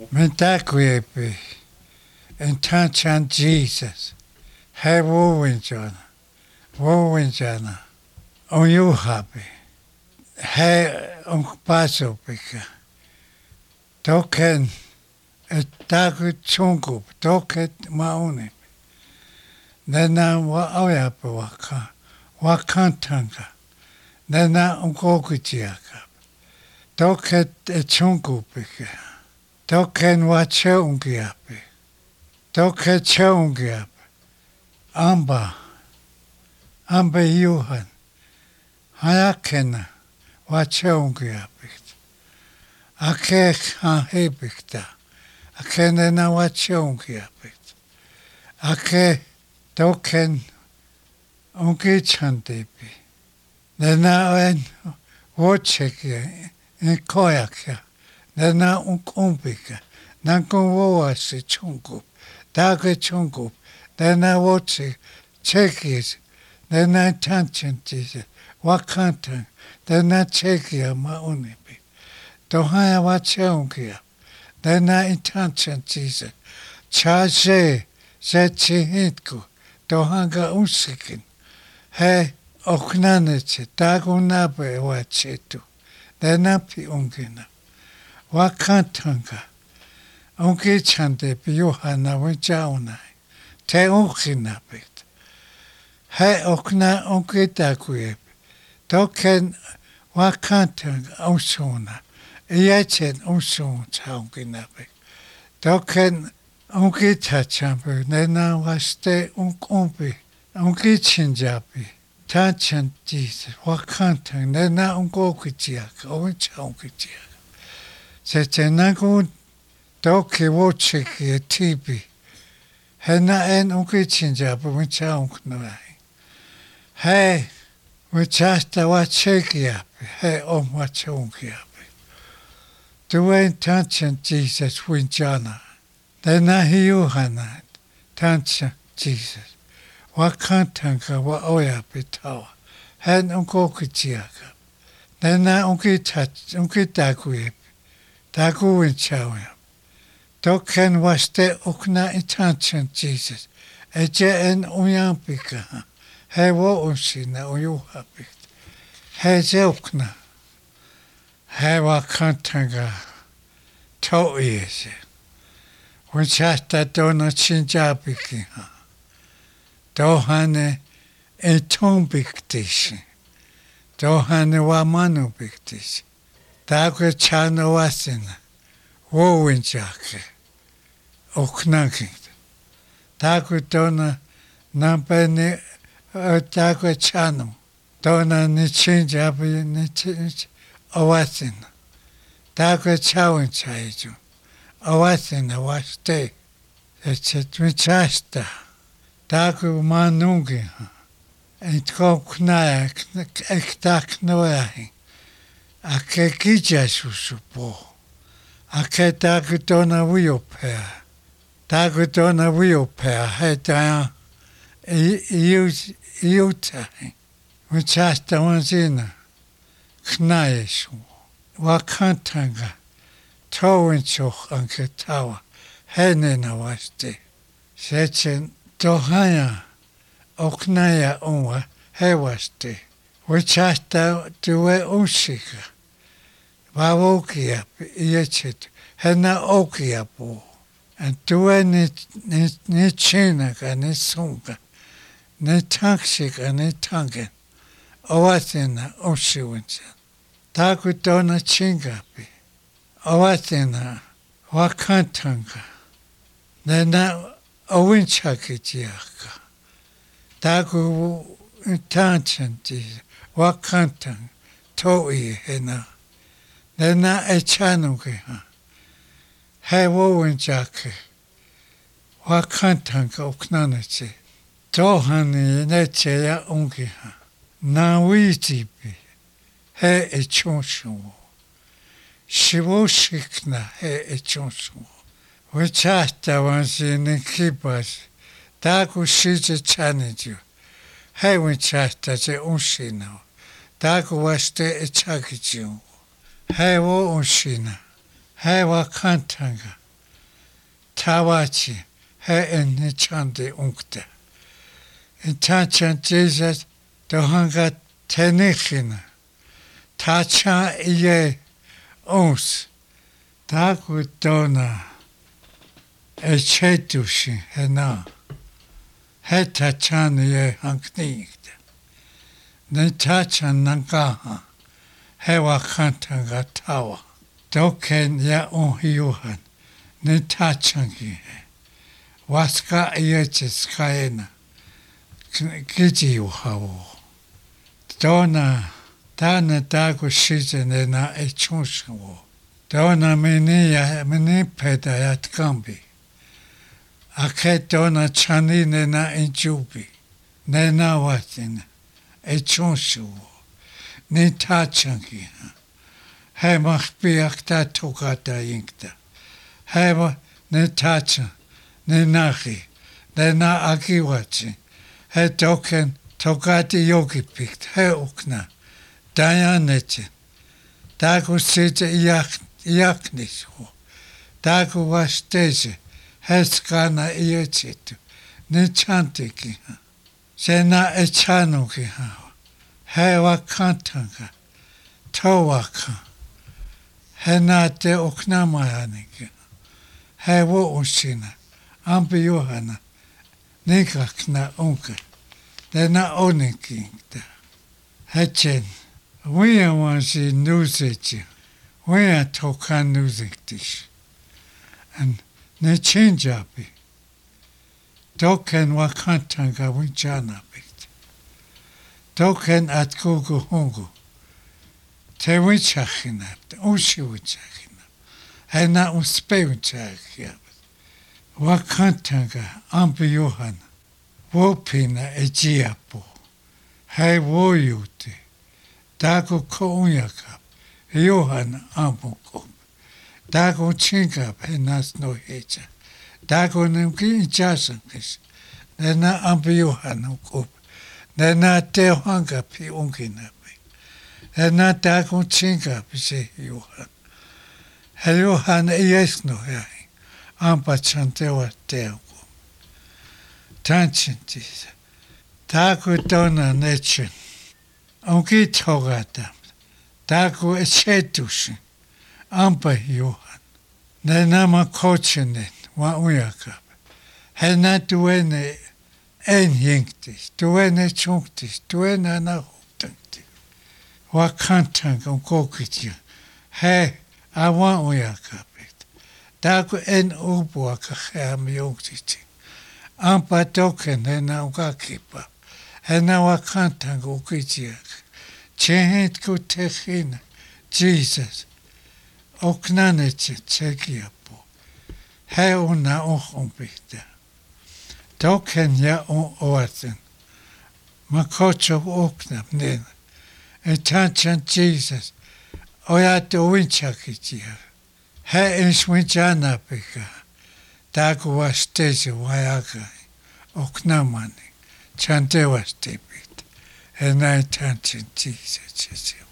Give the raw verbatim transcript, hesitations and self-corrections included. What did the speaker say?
Mentakuepe, and Tanchan Jesus, have Wowinjana, Wowinjana, on you happy, have on Paso Pica, Token, a Taku Chungup, Toket Mauni, Nena wa Oyapa Waka, Wakantanga, Nena Unkokuchiaka, Toket a Chungupica. Token wa cheungiapi. Toke cheungiapi. Amba. Amba yuhan. Hayakena wa cheungiapi. Ake ha hebikta. Ake nena wa cheungiapi. Ake token ungi chandepi. Nena en wocheki in koyakya. Nena unkumpika, nankunwoa si chungup, daga chungup, nena wochi, chekis, nena tanchantis, wakantang, nena chekia maunipi. Tohaya wacheungia, nena intanchantis, chaje, zechi hitku, tohanga unsikin, he oknanichi, dagunabe wachetu, nena pi ungina. Wakantanga, unki chande piyuhana wijaunai, te unkina bit. He okna unki takuib, token wakantanga unsuna, iyachen unsun chaunkina bit. Token unki tachambu, nena waste unkumbi, unki chinjabi, tachan Jesus, wakantanga, nena unkokijiaka, unchaunkijiaka. Se tenagu doki wochiki tibi. Hena en unki chinjabu wicha unknai. He wichasta wacheki api. He om wachunki api. Duwen tanchan Jesus winjana. Dena hiyuhana tanchan Jesus. Wakantanga wa oya bitawa. Hen unkoki jiaka. Dena unki tach unki daguib. Dagu winchawya. Token waste ukna intention Jesus. Eje en uyampika. He wo unsina uyuhapik. He je ukna. He wakantanga. To yese. Winchasta dona chinjabiki. Dohane etumbiktishi. Dohane wamanu biktishi. Dagu chano wasina, wowinjake, oknakit. Dagu dona nampeni dagu chano, dona ni chinjabi ni chinj, awasina. Dagu chawinchaiju, awasina waste, echetwichasta. Dagu manungi, entkoknaya, ektaknoyahi. Ake kija susupo. Ake dagu dona wiopea. Dagu dona wiopea. He daya iutahi. Wichasta wanzina. Knayesu. Wakantanga. Towinchoch anke tawa. Henena waste. Sechen dohaya. Oknaya unwa. He waste. Wichasta duwe unsika. Wawokia iechit. Hena okia po. En duwe ni, ni, ni chinaka, ni sunga. Ni taksika, ni tangen. Owathina unshiwincha. Taku dona chingapi. Owathina wakantanga. Nena owinchaki jiaka. Taku tanchanti. Wakantang toi hena. Nena echanuki ha. He wowinjake. Wakantang oknanachi. Tohani neche ya ungi ha. Na witipi. He echonshuo. Shivo shikna he echonshuo. Wichasta wansi nikibas. Daku shije chaniju. He winchasta je unshina. Dagu waste echagiju. He wo unshina. He wakantanga. tawachi he en ni chande unkte. In tachan Jesus dohanga tenichina. Tacha iye ons. Taku dona e chetushi he na. He tachan iye hanknigde. Ne tachan nangaha. He wakantanga tawa. Doken ya unhiyuhan. Ne tachangi he. Waska iyeches kaena. Giji uhawo. Dona dana dago shizene na e chonshawo. Dona mini ya mini peda yat gambi. Ake dona chani ne na injubi. Ne na watin e chonshawo. Ni tachangi ha. He machbiak da togata yinkta. He ma ne tachan. Ne nachi. Ne na agiwachi. He doken togati yogi pikt. He ukna. Dayanete. Dago sete iaknisho. Dago wasteze. He skana iechetu. Ne chantiki ha. Sena echanuki ha. He wakantanga. Towaka. He na te ukna mayaniki. He wo usina. Ambi Johanna. Nikakna unke. Dena onikingta. Hechen. Wia wansi nusechi. Wia tokan nusektish. And ne change api. Doken wakantanga winchana bit. Doken at kugu hungu. Te winchachina. Ushi winchachina. Hena unspe winchachina. Wakantanga ambi Johanna. Wopina e jiapo. Hei woyute. Dago kounyakap. Johanna ambukum. Dago chinkap he nas no hecha. Dago nemki inchasankis. Nena ambi Johanna ukup. Nena te hangapi unkinapi. Nena dago chinkap se Johanna. He Johanna iesno hei. Ampa chantewa teuku. Tanchintis. Taku dona nechin. Onki togatam. Taku echetushin. Ampa Johan. Nenama kochinen. Wa uyakap. Hena duene en hinktis. Duene chunktis. Duene anahuktantis. Wa kantang on kokitya. He awa uyakap. Dago en ubua kacham yongtiti. Ampa token hena ukakipa. Hena wakantang ukitiak. Chehit kutechina. Jesus. Oknaneche chekiapo. He una ochompita. Token ya on oaten. Makocho oknam nena. Etanchan Jesus. Oyato winchakitia. He is winchana pika. Dago was teze wayaga. Oknamani. Chante was tepit. And I tanchin Jesus.